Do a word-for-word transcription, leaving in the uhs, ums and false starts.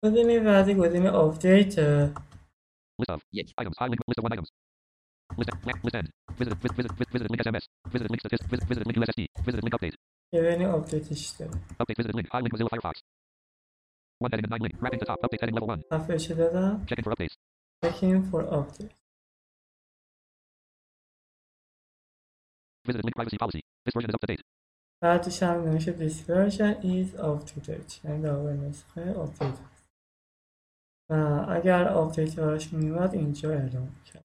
گزینه بعدی گزینه آپدیت. List of. Yes. Items. High link. List of one items. List. List end. Visit. Visit. Visit. Visit link S M S. Visited link statistic. Visit. Visited link U S S D. Visited link update. ببینیم آپدیتش داره. Update. Visited link. High link Mozilla Firefox. One heading and nine link. Wrapping to top. Update heading level one. صفحه چه دادم؟ Checking for updates. Checking for update. Visited link privacy policy. This version is up to date. بعدش هم نمیشه this version is up to date. یعنی در واقع نسخه آپدیت هست. و اگر آپدیت براش میومد اینجا اعلام کرد.